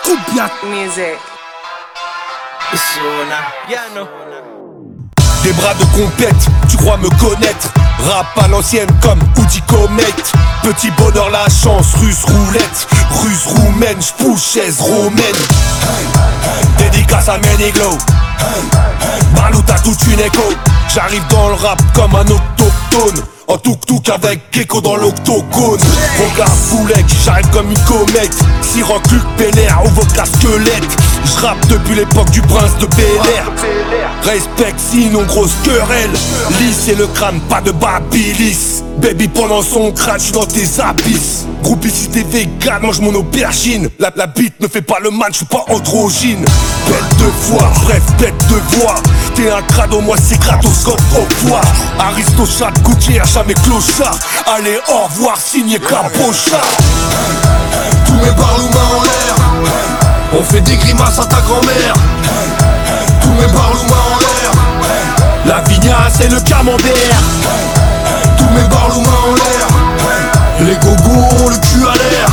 Cumbia Music. Piano. Des bras de compète, tu crois me connaître. Rap à l'ancienne comme Audi Comet. Petit bonheur la chance, russe roulette. Russe roumaine, j'pousse chaise romaine. Dédicace à Meniglo. Balou t'as toute une écho. J'arrive dans le rap comme un autochtone. En tuk-tuk avec Gecko dans l'octogone. Regarde Foulek, j'arrive comme une comète. Siroc, Luc, Pénère, on vote la squelette. J'rappe depuis l'époque du prince de Bel-Air. Respect sinon grosse querelle. Lisse et le crâne, pas de babilis. Baby pendant son crâne, j'suis dans tes abysses. Groupe ici t'es vegan, mange mon aubergine. La bite ne fait pas le mal, j'suis pas androgyne. Bête de foi, bref bête de voix. T'es un crado, moi c'est gratos comme au poids. Aristochat, gouttière, jamais clochard. Allez au revoir, signé Capochard. Tous mes barlots mains en l'air. On fait des grimaces à ta grand-mère. Tous mes barlots mains en l'air. La vignasse et le camembert. Tous mes barlots mains en l'air. Les gogos ont le cul à l'air.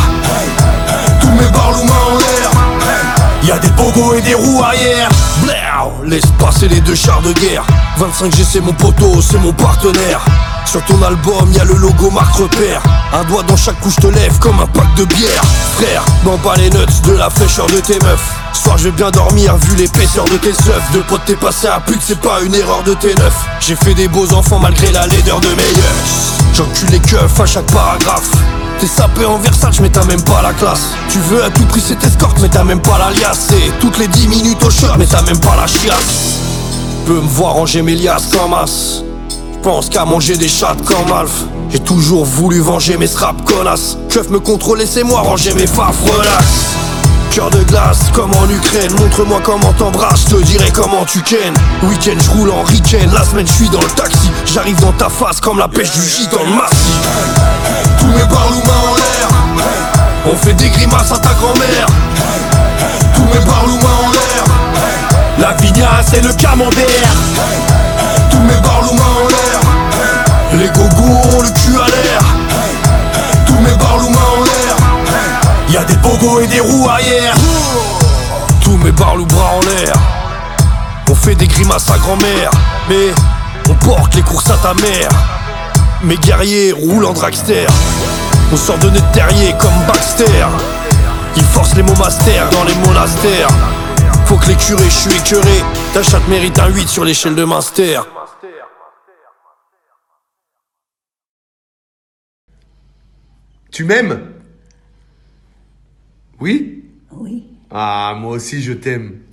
Tous mes barlots mains en l'air. Y'a des pogos et des roues arrière. Blau, laisse passer les deux chars de guerre. 25G c'est mon poteau, c'est mon partenaire. Sur ton album y'a le logo marque repère. Un doigt dans chaque couche te lève comme un pack de bière. Frère, m'en bats les nuts de la fraîcheur de tes meufs. Ce soir je vais bien dormir vu l'épaisseur de tes œufs. De potes t'es passé à pute, c'est pas une erreur de tes neufs. J'ai fait des beaux enfants malgré la laideur de mes yeux. J'encule les keufs à chaque paragraphe. T'es sapé en Versace mais t'as même pas la classe. Tu veux à tout prix cette escorte mais t'as même pas l'alias. Et toutes les 10 minutes au shot mais t'as même pas la chiasse. Peux me voir ranger mes liasses comme as. J'pense qu'à manger des chattes comme Alf. J'ai toujours voulu venger mes straps connasses. Keuf me contrôle, laissez-moi ranger mes faf, relax. Cœur de glace comme en Ukraine. Montre-moi comment t'embrasses, je te dirai comment tu ken. Week-end j'roule en ricaine, la semaine j'suis dans le taxi. J'arrive dans ta face comme la pêche du gîte dans le massif. Tous mes barlots mains en l'air. On fait des grimaces à ta grand-mère. Tous mes barlots mains en l'air. La vignasse et le camembert. Tous mes barlots mains en l'air. Les gogos ont le cul à l'air. Tous mes barlots mains en l'air. Y'a des pogos et des roues arrière. Tous mes barlots bras en l'air. On fait des grimaces à grand-mère. Mais on porte les courses à ta mère. Mes guerriers roulent en dragster. On sort de notre terrier comme Baxter. Ils forcent les mots master dans les monastères. Faut que les curés, je suis écœuré. Ta chatte mérite un 8 sur l'échelle de Munster. Tu m'aimes? Oui? Oui. Ah, moi aussi je t'aime.